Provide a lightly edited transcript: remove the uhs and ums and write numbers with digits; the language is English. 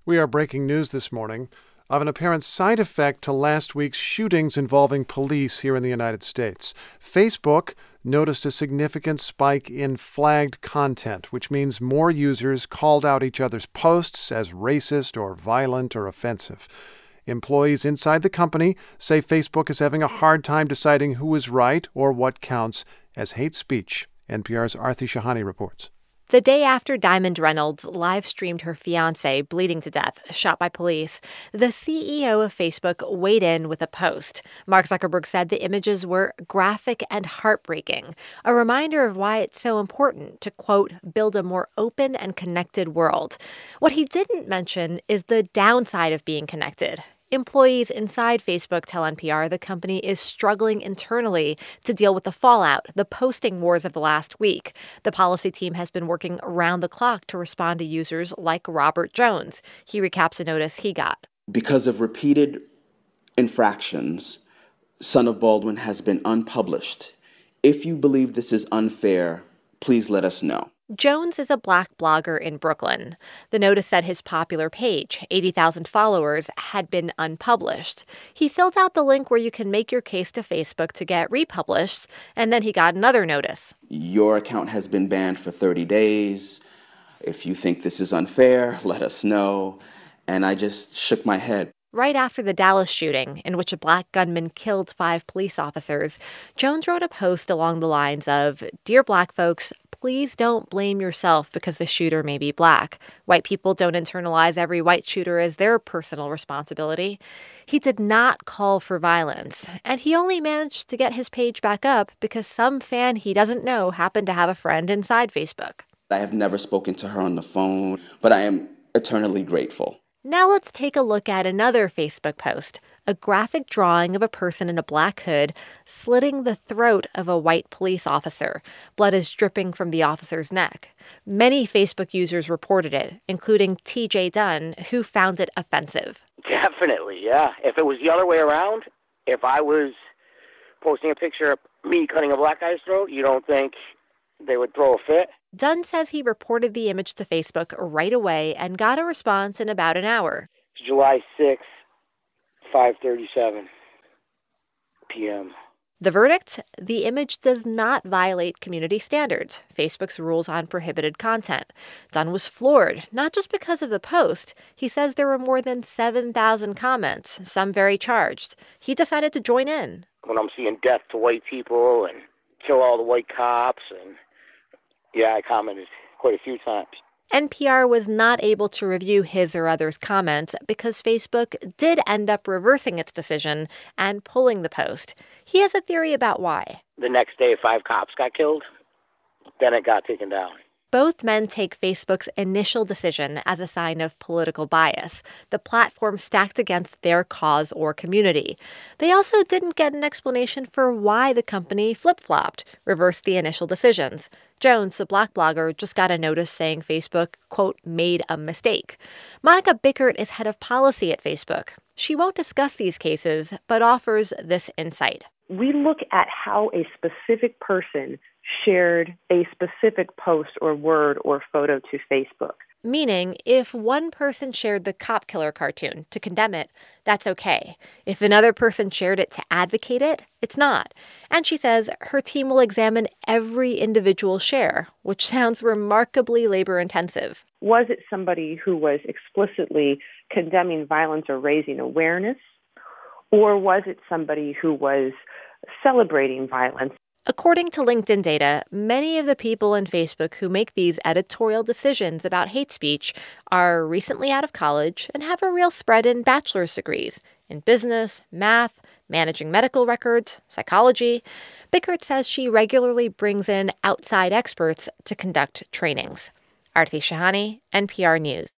We are breaking news this morning of an apparent side effect to last week's shootings involving police here in the United States. Facebook noticed a significant spike in flagged content, which means more users called out each other's posts as racist or violent or offensive. Employees inside the company say Facebook is having a hard time deciding who is right or what counts as hate speech. NPR's Aarti Shahani reports. The day after Diamond Reynolds live-streamed her fiancé bleeding to death, shot by police, the CEO of Facebook weighed in with a post. Mark Zuckerberg said the images were graphic and heartbreaking, a reminder of why it's so important to, quote, build a more open and connected world. What he didn't mention is the downside of being connected. Employees inside Facebook tell NPR the company is struggling internally to deal with the fallout, the posting wars of the last week. The policy team has been working around the clock to respond to users like Robert Jones. He recaps a notice he got. Because of repeated infractions, Son of Baldwin has been unpublished. If you believe this is unfair, please let us know. Jones is a Black blogger in Brooklyn. The notice said his popular page, 80,000 followers, had been unpublished. He filled out the link where you can make your case to Facebook to get republished, and then he got another notice. Your account has been banned for 30 days. If you think this is unfair, let us know. And I just shook my head. Right after the Dallas shooting, in which a Black gunman killed 5 police officers, Jones wrote a post along the lines of, "Dear Black folks, please don't blame yourself because the shooter may be Black. White people don't internalize every white shooter as their personal responsibility." He did not call for violence, and he only managed to get his page back up because some fan he doesn't know happened to have a friend inside Facebook. I have never spoken to her on the phone, but I am eternally grateful. Now let's take a look at another Facebook post, a graphic drawing of a person in a black hood slitting the throat of a white police officer. Blood is dripping from the officer's neck. Many Facebook users reported it, including TJ Dunn, who found it offensive. Definitely, yeah. If it was the other way around, if I was posting a picture of me cutting a black guy's throat, you don't think they would throw a fit? Dunn says he reported the image to Facebook right away and got a response in about an hour. July 6th, 5:37 p.m. The verdict? The image does not violate community standards, Facebook's rules on prohibited content. Dunn was floored, not just because of the post. He says there were more than 7,000 comments, some very charged. He decided to join in. When I'm seeing death to white people and kill all the white cops, and yeah, I commented quite a few times. NPR was not able to review his or others' comments because Facebook did end up reversing its decision and pulling the post. He has a theory about why. The next day, 5 cops got killed. Then it got taken down. Both men take Facebook's initial decision as a sign of political bias, the platform stacked against their cause or community. They also didn't get an explanation for why the company flip-flopped, reversed the initial decisions. Jones, the Black blogger, just got a notice saying Facebook, quote, made a mistake. Monica Bickert is head of policy at Facebook. She won't discuss these cases, but offers this insight. We look at how a specific person shared a specific post or word or photo to Facebook. Meaning, if one person shared the cop killer cartoon to condemn it, that's okay. If another person shared it to advocate it, it's not. And she says her team will examine every individual share, which sounds remarkably labor-intensive. Was it somebody who was explicitly condemning violence or raising awareness? Or was it somebody who was celebrating violence? According to LinkedIn data, many of the people in Facebook who make these editorial decisions about hate speech are recently out of college and have a real spread in bachelor's degrees in business, math, managing medical records, psychology. Bickert says she regularly brings in outside experts to conduct trainings. Aarti Shahani, NPR News.